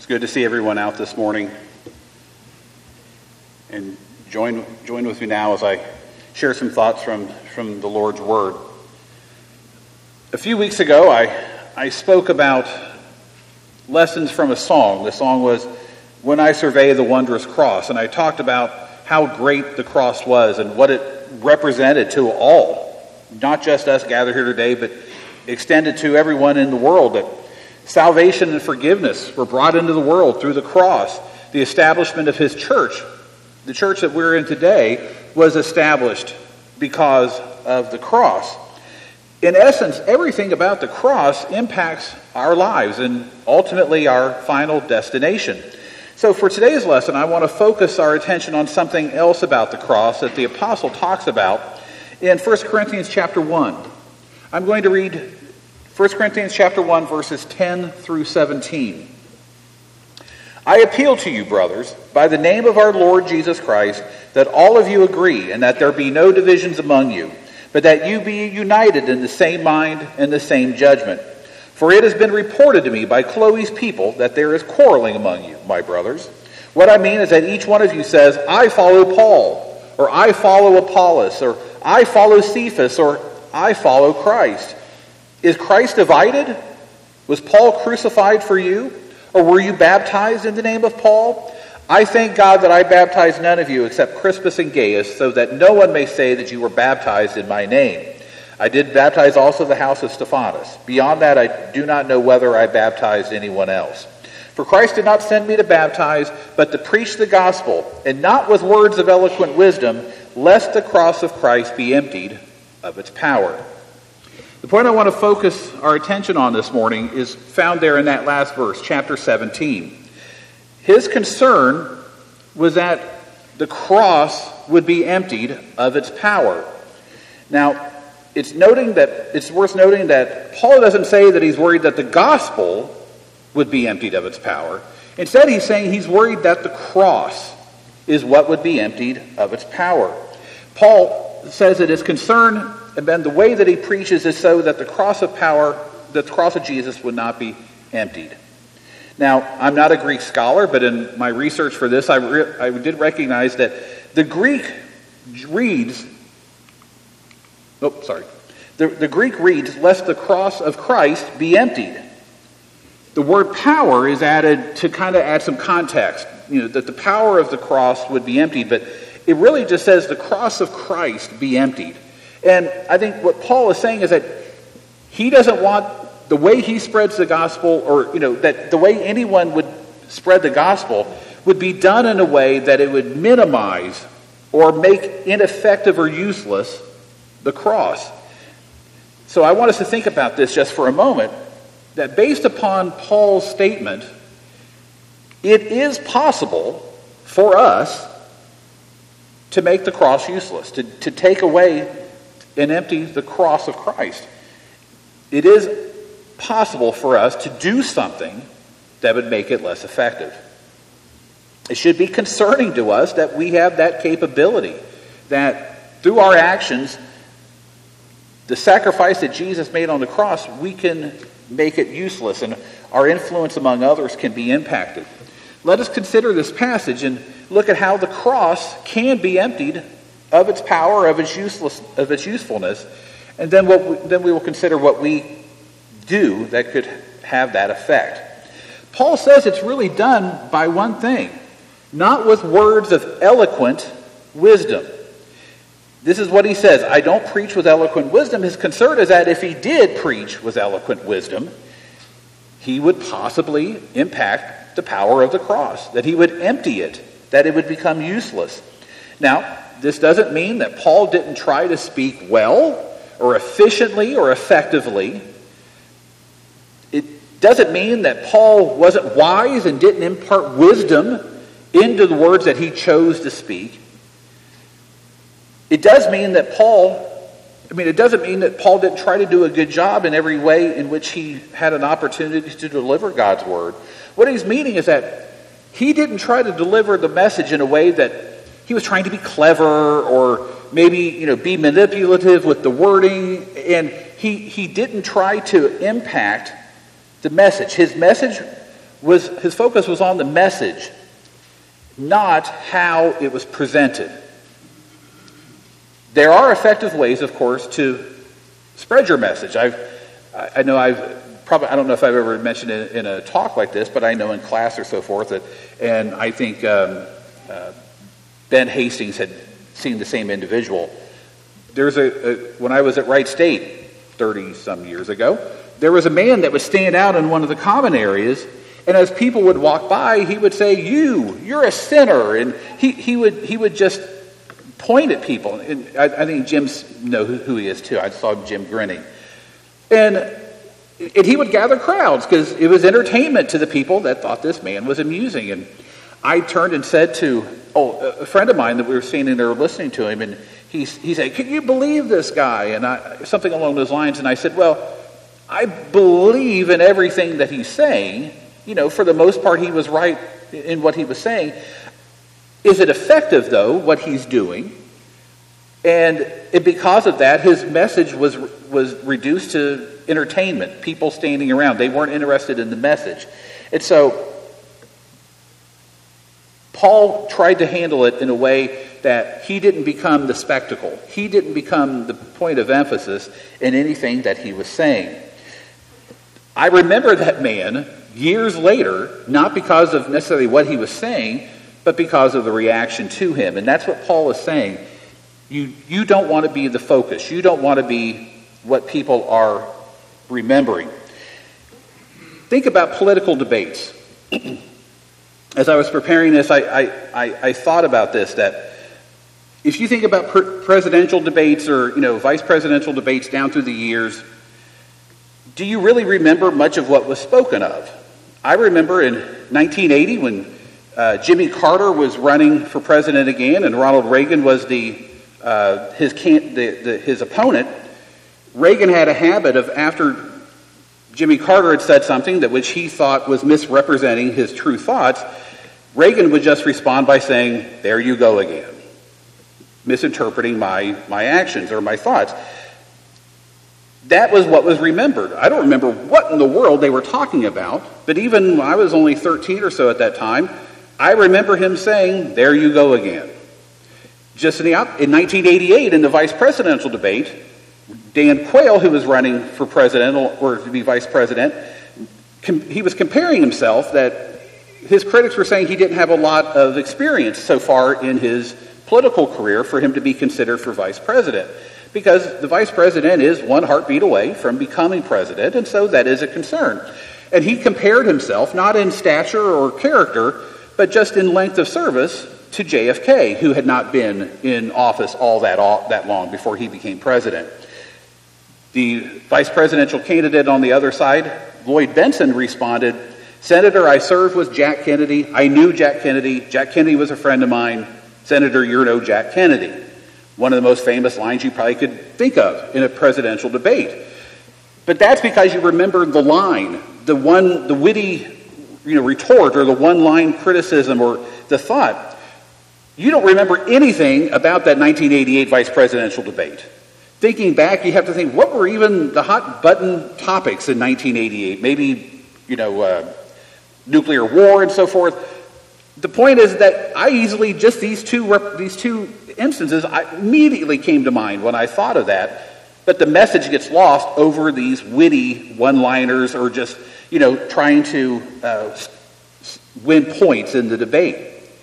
It's good to see everyone out this morning. And join with me now as I share some thoughts from the Lord's Word. A few weeks ago, I spoke about lessons from a song. The song was "When I Survey the Wondrous Cross," and I talked about how great the cross was and what it represented to all, not just us gathered here today, but extended to everyone in the world, that salvation and forgiveness were brought into the world through the cross. The establishment of his church, the church that we're in today, was established because of the cross. In essence, everything about the cross impacts our lives and ultimately our final destination. So for today's lesson, I want to focus our attention on something else about the cross that the apostle talks about in 1 Corinthians chapter 1. I'm going to read 1 Corinthians chapter 1, verses 10 through 17. I appeal to you, brothers, by the name of our Lord Jesus Christ, that all of you agree, and that there be no divisions among you, but that you be united in the same mind and the same judgment. For it has been reported to me by Chloe's people that there is quarreling among you, my brothers. What I mean is that each one of you says, I follow Paul, or I follow Apollos, or I follow Cephas, or I follow Christ. Is Christ divided? Was Paul crucified for you? Or were you baptized in the name of Paul? I thank God that I baptized none of you except Crispus and Gaius, so that no one may say that you were baptized in my name. I did baptize also the house of Stephanas. Beyond that, I do not know whether I baptized anyone else. For Christ did not send me to baptize, but to preach the gospel, and not with words of eloquent wisdom, lest the cross of Christ be emptied of its power. The point I want to focus our attention on this morning is found there in that last verse, chapter 17. His concern was that the cross would be emptied of its power. Now, it's worth noting that Paul doesn't say that he's worried that the gospel would be emptied of its power. Instead, he's saying he's worried that the cross is what would be emptied of its power. Paul says that his concern, and then the way that he preaches, is so that the cross of Jesus would not be emptied. Now, I'm not a Greek scholar, but in my research for this, I did recognize that the Greek reads, the Greek reads, lest the cross of Christ be emptied. The word power is added to kind of add some context, that the power of the cross would be emptied, but it really just says the cross of Christ be emptied. And I think what Paul is saying is that he doesn't want the way he spreads the gospel, or that the way anyone would spread the gospel would be done in a way that it would minimize or make ineffective or useless the cross. So I want us to think about this just for a moment, that based upon Paul's statement, it is possible for us to make the cross useless, to take away and empty the cross of Christ. It is possible for us to do something that would make it less effective. It should be concerning to us that we have that capability, that through our actions, the sacrifice that Jesus made on the cross, we can make it useless, and our influence among others can be impacted. Let us consider this passage and look at how the cross can be emptied of its power, of its usefulness, and then we will consider what we do that could have that effect. Paul says it's really done by one thing, not with words of eloquent wisdom. This is what he says, I don't preach with eloquent wisdom. His concern is that if he did preach with eloquent wisdom, he would possibly impact the power of the cross, that he would empty it, that it would become useless. Now, this doesn't mean that Paul didn't try to speak well or efficiently or effectively. It doesn't mean that Paul wasn't wise and didn't impart wisdom into the words that he chose to speak. It doesn't mean that Paul didn't try to do a good job in every way in which he had an opportunity to deliver God's word. What he's meaning is that he didn't try to deliver the message in a way that he was trying to be clever or maybe, be manipulative with the wording, and he didn't try to impact the message. His message his focus was on the message, not how it was presented. There are effective ways, of course, to spread your message. I don't know if I've ever mentioned it in a talk like this, but I know in class or so forth and I think Ben Hastings had seen the same individual. There's when I was at Wright State 30-some years ago, there was a man that would stand out in one of the common areas, and as people would walk by, he would say, "You're a sinner," and he would just point at people. And I think Jim's know who he is too. I saw Jim grinning, and he would gather crowds because it was entertainment to the people that thought this man was amusing. And I turned and said to a friend of mine that we were standing there listening to him, and he said, "Can you believe this guy?" And something along those lines. And I said, "Well, I believe in everything that he's saying. For the most part, he was right in what he was saying. Is it effective, though, what he's doing?" And because of that, his message was reduced to entertainment, people standing around. They weren't interested in the message. And so Paul tried to handle it in a way that he didn't become the spectacle. He didn't become the point of emphasis in anything that he was saying. I remember that man years later, not because of necessarily what he was saying, but because of the reaction to him. And that's what Paul is saying. You don't want to be the focus. You don't want to be what people are remembering. Think about political debates. As I was preparing this, I thought about this, that if you think about presidential debates or vice presidential debates down through the years, do you really remember much of what was spoken of? I remember in 1980 when Jimmy Carter was running for president again, and Ronald Reagan was his opponent. Reagan had a habit of, after Jimmy Carter had said something that which he thought was misrepresenting his true thoughts, Reagan would just respond by saying, "There you go again," misinterpreting my actions or my thoughts. That was what was remembered. I don't remember what in the world they were talking about, but even when I was only 13 or so at that time, I remember him saying, "There you go again." Just in 1988, in the vice presidential debate, Dan Quayle, who was running for president or to be vice president, he was comparing himself that his critics were saying he didn't have a lot of experience so far in his political career for him to be considered for vice president, because the vice president is one heartbeat away from becoming president, and so that is a concern. And he compared himself, not in stature or character, but just in length of service, to JFK, who had not been in office all that long before he became president. The vice presidential candidate on the other side, Lloyd Bentsen, responded, "Senator, I served with Jack Kennedy. I knew Jack Kennedy. Jack Kennedy was a friend of mine. Senator, you're no Jack Kennedy." One of the most famous lines you probably could think of in a presidential debate. But that's because you remember the line, the witty retort or the one-line criticism or the thought. You don't remember anything about that 1988 vice presidential debate. Thinking back, you have to think, what were even the hot-button topics in 1988? Maybe, nuclear war and so forth. The point is that I easily, just these two instances, I immediately came to mind when I thought of that. But the message gets lost over these witty one-liners or just, trying to win points in the debate.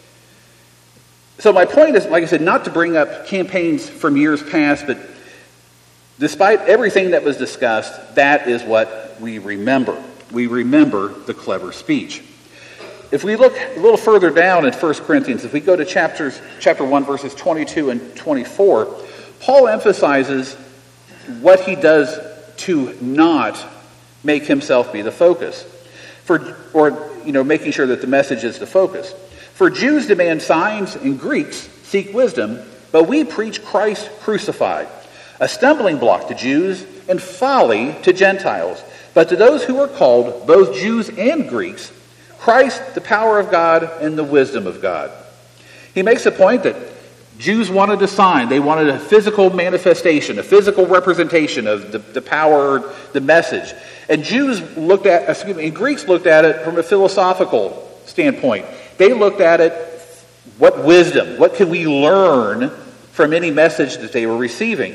So my point is, like I said, not to bring up campaigns from years past, but despite everything that was discussed, that is what we remember. We remember the clever speech. If we look a little further down in 1 Corinthians, if we go to chapter 1, verses 22 and 24, Paul emphasizes what he does to not make himself be the focus, making sure that the message is the focus. For Jews demand signs and Greeks seek wisdom, but we preach Christ crucified, a stumbling block to Jews and folly to Gentiles. But to those who are called, both Jews and Greeks, Christ, the power of God and the wisdom of God. He makes the point that Jews wanted a sign. They wanted a physical manifestation, a physical representation of the power, the message. And Greeks looked at it from a philosophical standpoint. They looked at it, what wisdom, what can we learn from any message that they were receiving?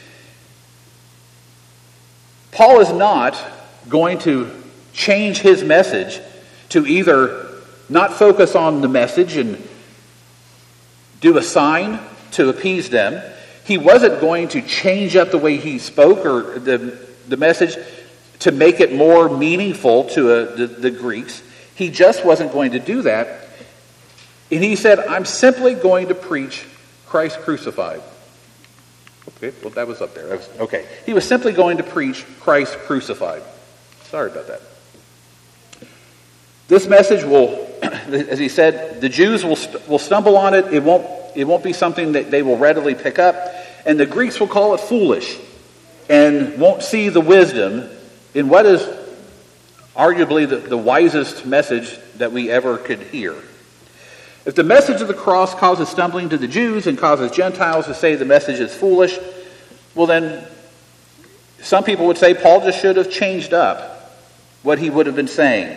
Paul is not going to change his message to either not focus on the message and do a sign to appease them. He wasn't going to change up the way he spoke or the message to make it more meaningful to the Greeks. He just wasn't going to do that. And he said, I'm simply going to preach Christ crucified. Okay, well, that was up there. Okay. He was simply going to preach Christ crucified. Sorry about that. This message will, as he said, the Jews will stumble on it. It won't be something that they will readily pick up. And the Greeks will call it foolish and won't see the wisdom in what is arguably the wisest message that we ever could hear. If the message of the cross causes stumbling to the Jews and causes Gentiles to say the message is foolish, well then, some people would say Paul just should have changed up what he would have been saying.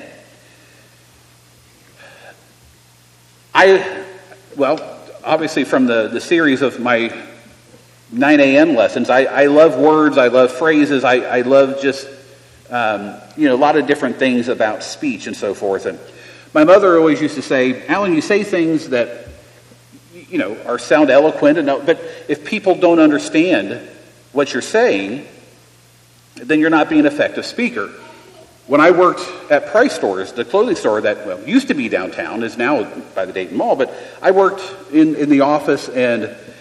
Obviously from the series of my 9 a.m. lessons, I love words, I love phrases, I love just, a lot of different things about speech and so forth. And my mother always used to say, Alan, you say things that, sound eloquent, but if people don't understand what you're saying, then you're not being an effective speaker. When I worked at Price Stores, the clothing store that used to be downtown, is now by the Dayton Mall, but I worked in the office and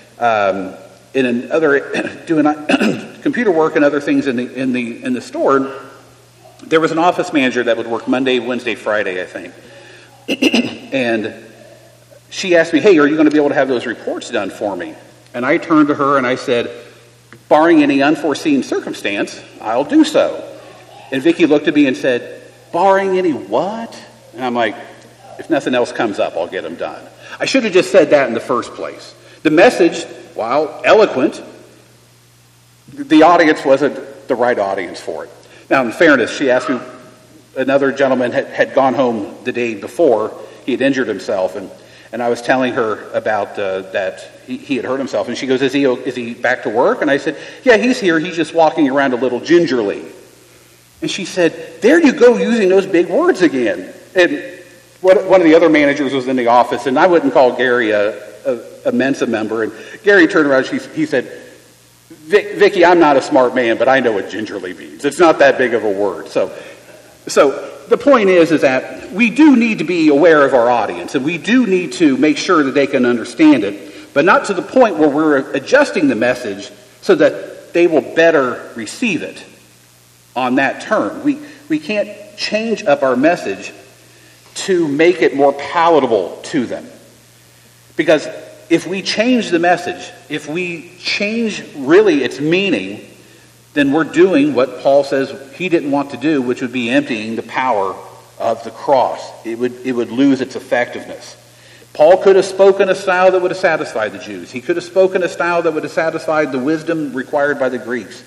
doing computer work and other things in the store. There was an office manager that would work Monday, Wednesday, Friday, I think. And she asked me, hey, are you going to be able to have those reports done for me? And I turned to her and I said, barring any unforeseen circumstance, I'll do so. And Vicki looked at me and said, barring any what? And I'm like, if nothing else comes up, I'll get them done. I should have just said that in the first place. The message, while eloquent, the audience wasn't the right audience for it. Now, in fairness, she asked me, another gentleman had gone home the day before. He had injured himself, and I was telling her about that he had hurt himself. And she goes, is he back to work? And I said, yeah, he's here. He's just walking around a little gingerly. And she said, there you go, using those big words again. And one of the other managers was in the office, and I wouldn't call Gary a Mensa member. And Gary turned around, he said, Vicki, I'm not a smart man, but I know what gingerly means. It's not that big of a word. So the point is that we do need to be aware of our audience, and we do need to make sure that they can understand it, but not to the point where we're adjusting the message so that they will better receive it on that term. We can't change up our message to make it more palatable to them. Because if we change the message, if we change really its meaning, then we're doing what Paul says he didn't want to do, which would be emptying the power of the cross. It would lose its effectiveness. Paul could have spoken a style that would have satisfied the Jews. He could have spoken a style that would have satisfied the wisdom required by the Greeks.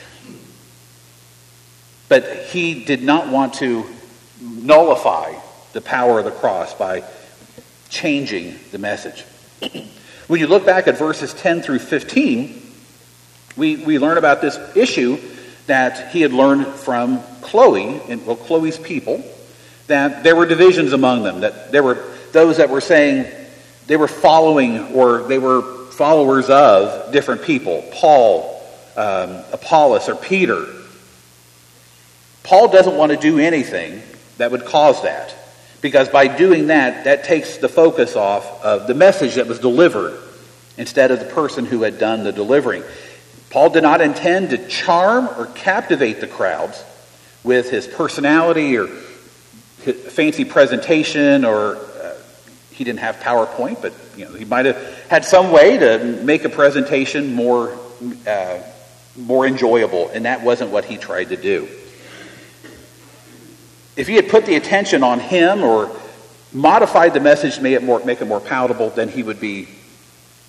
But he did not want to nullify the power of the cross by changing the message. When you look back at verses 10 through 15, we learn about this issue that he had learned from Chloe, Chloe's people, that there were divisions among them, that there were those that were saying they were following or they were followers of different people, Paul, Apollos, or Peter. Paul doesn't want to do anything that would cause that, because by doing that, that takes the focus off of the message that was delivered instead of the person who had done the delivering. Paul did not intend to charm or captivate the crowds with his personality or his fancy presentation, or he didn't have PowerPoint, but he might have had some way to make a presentation more enjoyable, and that wasn't what he tried to do. If he had put the attention on him or modified the message to make it more palatable, then he would be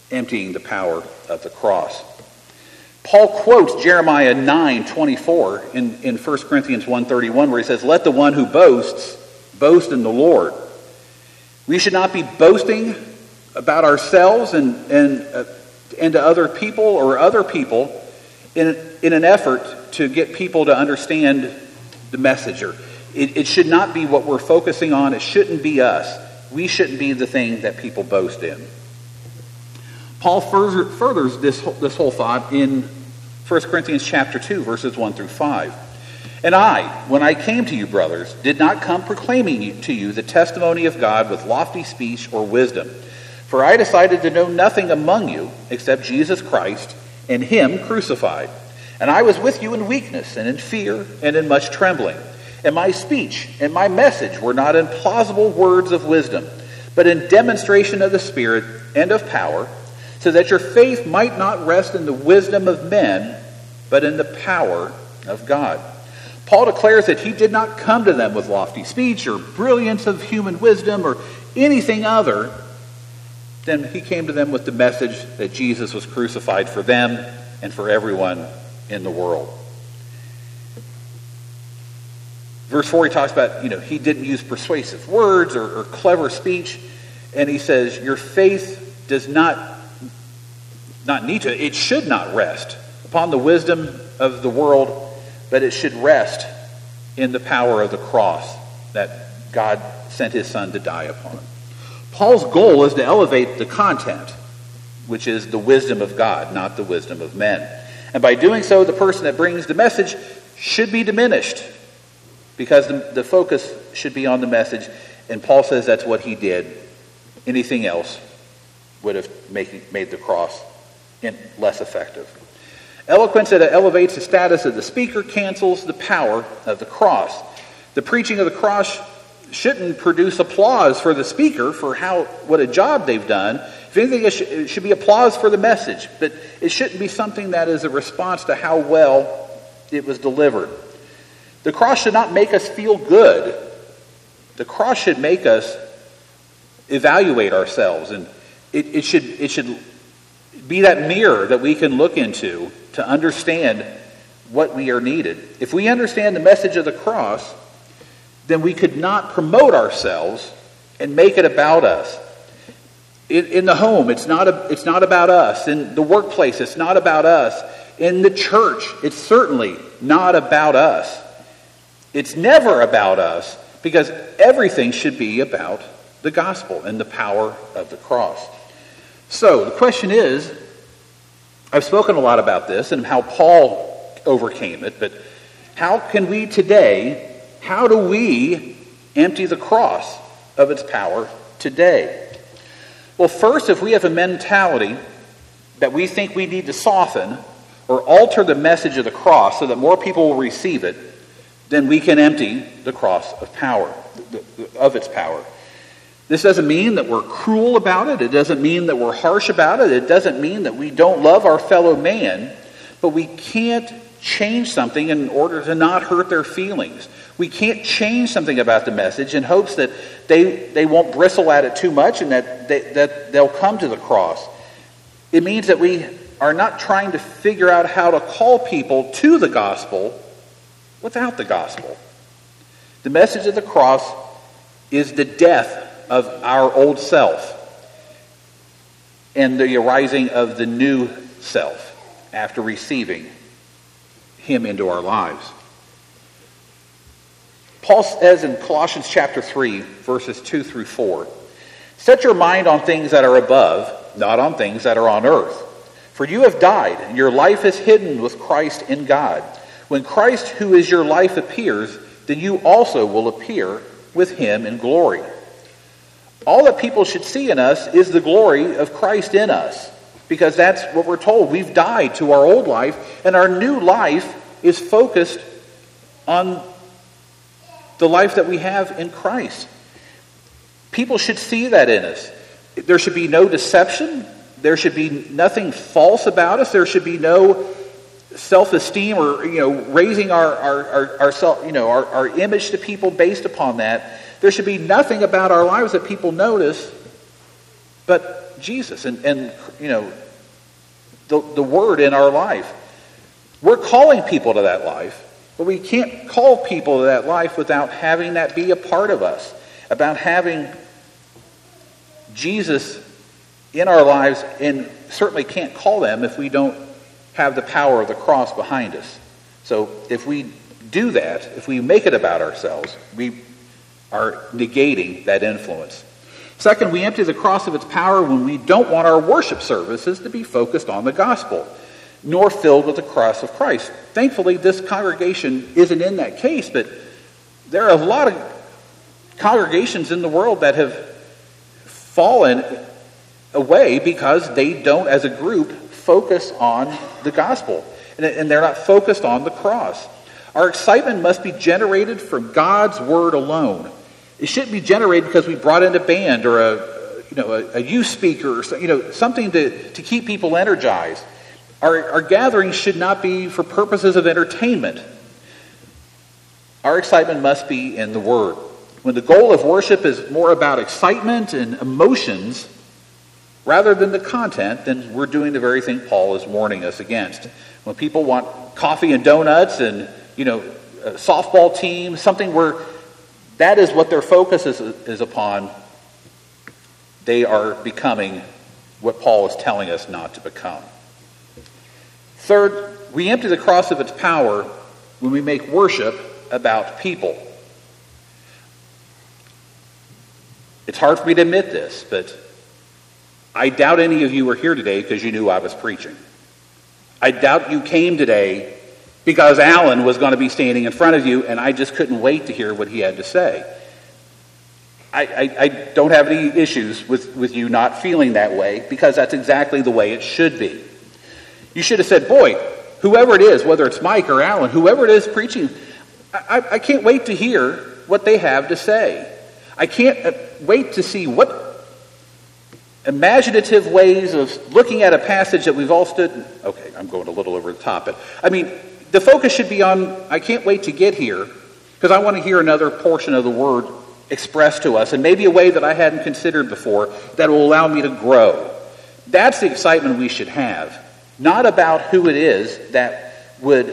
emptying the power of the cross. Paul quotes Jeremiah 9:24 in 1 Corinthians 1:31, where he says, "Let the one who boasts boast in the Lord." We should not be boasting about ourselves and to other people or other people in an effort to get people to understand the message. It should not be what we're focusing on. It shouldn't be us. We shouldn't be the thing that people boast in. Paul furthers this whole thought in 1 Corinthians chapter 2, verses 1 through 5. "And I, when I came to you, brothers, did not come proclaiming to you the testimony of God with lofty speech or wisdom. For I decided to know nothing among you except Jesus Christ and him crucified. And I was with you in weakness and in fear and in much trembling. And my speech and my message were not in plausible words of wisdom, but in demonstration of the Spirit and of power, so that your faith might not rest in the wisdom of men, but in the power of God." Paul declares that he did not come to them with lofty speech or brilliance of human wisdom or anything other than he came to them with the message that Jesus was crucified for them and for everyone in the world. Verse 4, he talks about, he didn't use persuasive words or clever speech. And he says, your faith does not need to, it should not rest upon the wisdom of the world, but it should rest in the power of the cross that God sent his Son to die upon. Paul's goal is to elevate the content, which is the wisdom of God, not the wisdom of men. And by doing so, the person that brings the message should be diminished, because the focus should be on the message. And Paul says that's what he did. Anything else would have made the cross less effective. Eloquence that elevates the status of the speaker cancels the power of the cross. The preaching of the cross shouldn't produce applause for the speaker for what a job they've done. If anything, it should be applause for the message, but it shouldn't be something that is a response to how well it was delivered. The cross should not make us feel good. The cross should make us evaluate ourselves, and it should be that mirror that we can look into to understand what we are needed. If we understand the message of the cross, then we could not promote ourselves and make it about us. In the home, it's not about us. In the workplace, it's not about us. In the church, it's certainly not about us. It's never about us, because everything should be about the gospel and the power of the cross. So the question is, I've spoken a lot about this and how Paul overcame it, but how can we today, how do we empty the cross of its power today? Well, first, if we have a mentality that we think we need to soften or alter the message of the cross so that more people will receive it, then we can empty the cross of power, of its power. This doesn't mean that we're cruel about it. It doesn't mean that we're harsh about it. It doesn't mean that we don't love our fellow man, but we can't change something in order to not hurt their feelings. We can't change something about the message in hopes that they won't bristle at it too much and that they'll come to the cross. It means that we are not trying to figure out how to call people to the gospel without the gospel. The message of the cross is the death of our old self and the arising of the new self after receiving him into our lives. Paul says in Colossians chapter 3, verses 2 through 4, "Set your mind on things that are above, not on things that are on earth. For you have died, and your life is hidden with Christ in God. When Christ, who is your life, appears, then you also will appear with him in glory." All that people should see in us is the glory of Christ in us, because that's what we're told. We've died to our old life, and our new life is focused on the life that we have in Christ. People should see that in us. There should be no deception. There should be nothing false about us. There should be no self-esteem or raising our image to people based upon that. There should be nothing about our lives that people notice, but Jesus and the Word in our life. We're calling people to that life, but we can't call people to that life without having that be a part of us, about having Jesus in our lives, and certainly can't call them if we don't have the power of the cross behind us. So if we do that, if we make it about ourselves, we are negating that influence. Second, we empty the cross of its power when we don't want our worship services to be focused on the gospel, nor filled with the cross of Christ. Thankfully, this congregation isn't in that case, but there are a lot of congregations in the world that have fallen away because they don't, as a group, focus on the gospel, and they're not focused on the cross. Our excitement must be generated from God's word alone. It shouldn't be generated because we brought in a band or a youth speaker or something to keep people energized. Our gatherings should not be for purposes of entertainment. Our excitement must be in the Word. When the goal of worship is more about excitement and emotions rather than the content, then we're doing the very thing Paul is warning us against. When people want coffee and donuts and a softball team, something where that is what their focus is upon, they are becoming what Paul is telling us not to become. Third, we empty the cross of its power when we make worship about people. It's hard for me to admit this, but I doubt any of you were here today because you knew I was preaching. I doubt you came today because Alan was going to be standing in front of you and I just couldn't wait to hear what he had to say. I don't have any issues with you not feeling that way because that's exactly the way it should be. You should have said, boy, whoever it is, whether it's Mike or Alan, whoever it is preaching, I can't wait to hear what they have to say. I can't wait to see what imaginative ways of looking at a passage that we've all stood... Okay, I'm going a little over the top. But the focus should be on, I can't wait to get here because I want to hear another portion of the Word expressed to us, and maybe a way that I hadn't considered before that will allow me to grow. That's the excitement we should have, not about who it is that would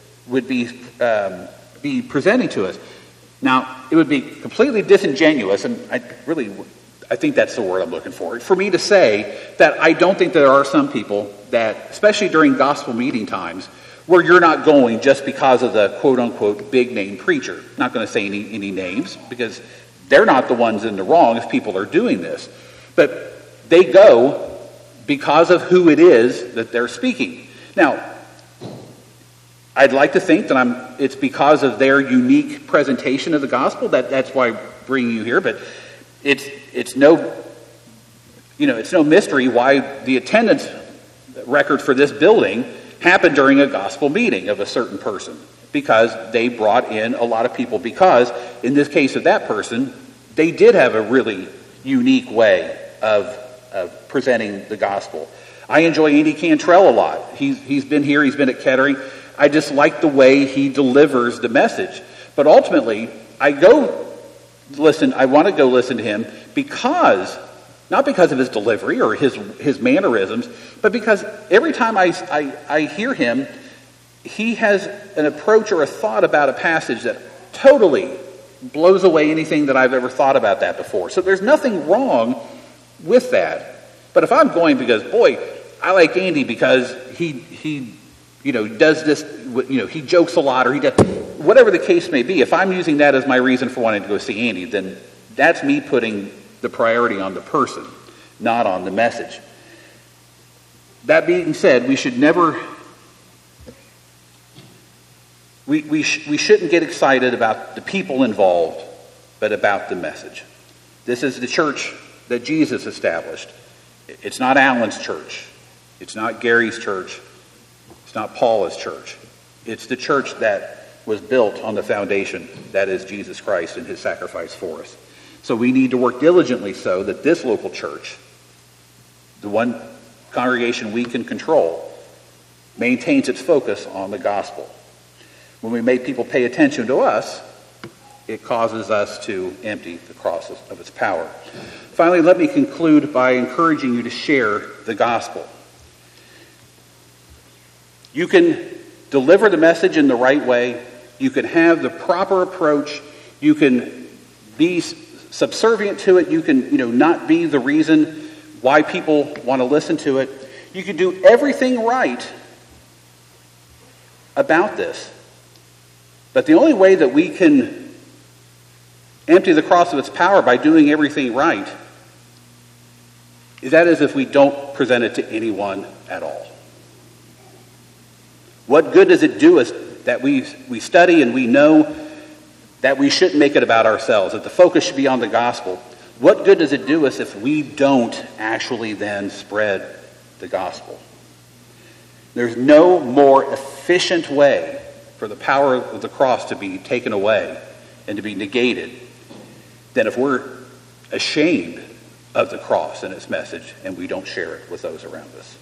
be presenting to us. Now, it would be completely disingenuous, and I think that's the word I'm looking for me to say that I don't think there are some people that, especially during gospel meeting times, where you're not going just because of the quote-unquote big-name preacher. Not going to say any names, because they're not the ones in the wrong if people are doing this. But they go because of who it is that they're speaking. Now, I'd like to think that it's because of their unique presentation of the gospel that's why I'm bringing you here, but it's no mystery why the attendance record for this building happened during a gospel meeting of a certain person, because they brought in a lot of people, because in this case of that person, they did have a really unique way of presenting the gospel. I enjoy Andy Cantrell a lot. He's been here, he's been at Kettering. I just like the way he delivers the message. But ultimately, I want to go listen to him not because of his delivery or his mannerisms, but because every time I hear him, he has an approach or a thought about a passage that totally blows away anything that I've ever thought about that before. So there's nothing wrong with that. But if I'm going because, boy, I like Andy because he does this, he jokes a lot, or he does, whatever the case may be, if I'm using that as my reason for wanting to go see Andy, then that's me putting the priority on the person, not on the message. That being said, we should never... We shouldn't get excited about the people involved, but about the message. This is the church that Jesus established. It's not Alan's church. It's not Gary's church. It's not Paula's church. It's the church that was built on the foundation that is Jesus Christ and his sacrifice for us. So we need to work diligently so that this local church, the one congregation we can control, maintains its focus on the gospel. When we make people pay attention to us, it causes us to empty the cross of its power. Finally, let me conclude by encouraging you to share the gospel. You can deliver the message in the right way. You can have the proper approach. You can be subservient to it. You can, not be the reason why people want to listen to it. You can do everything right about this. But the only way that we can empty the cross of its power by doing everything right is if we don't present it to anyone at all. What good does it do us that we study and we know that we shouldn't make it about ourselves, that the focus should be on the gospel? What good does it do us if we don't actually then spread the gospel? There's no more efficient way for the power of the cross to be taken away and to be negated than if we're ashamed of the cross and its message and we don't share it with those around us.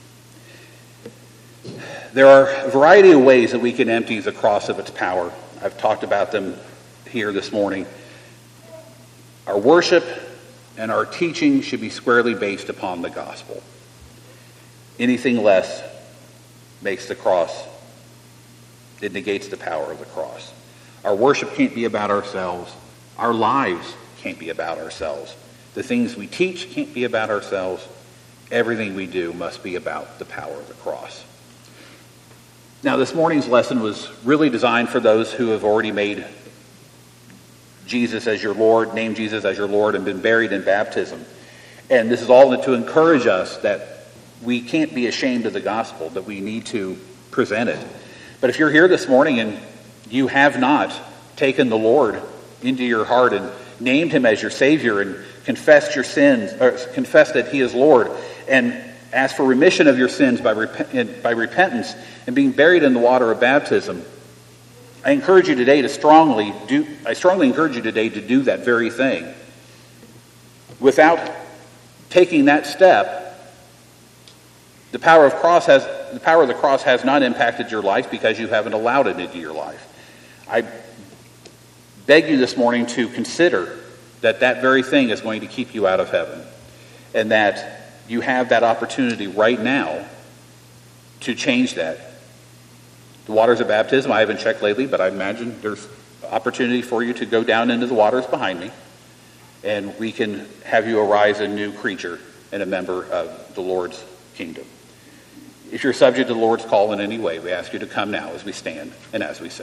There are a variety of ways that we can empty the cross of its power. I've talked about them here this morning. Our worship and our teaching should be squarely based upon the gospel. Anything less makes the cross, it negates the power of the cross. Our worship can't be about ourselves. Our lives can't be about ourselves. The things we teach can't be about ourselves. Everything we do must be about the power of the cross. Now, this morning's lesson was really designed for those who have already made Jesus as your Lord, named Jesus as your Lord, and been buried in baptism. And this is all to encourage us that we can't be ashamed of the gospel, that we need to present it. But if you're here this morning and you have not taken the Lord into your heart and named him as your Savior and confessed your sins, or confessed that he is Lord, and asked for remission of your sins by repentance and being buried in the water of baptism, I strongly encourage you today to do that very thing. Without taking that step, the power of the cross has not impacted your life because you haven't allowed it into your life. I beg you this morning to consider that very thing is going to keep you out of heaven, and that you have that opportunity right now to change that. The waters of baptism, I haven't checked lately, but I imagine there's opportunity for you to go down into the waters behind me, and we can have you arise a new creature and a member of the Lord's kingdom. If you're subject to the Lord's call in any way, we ask you to come now as we stand and as we sing.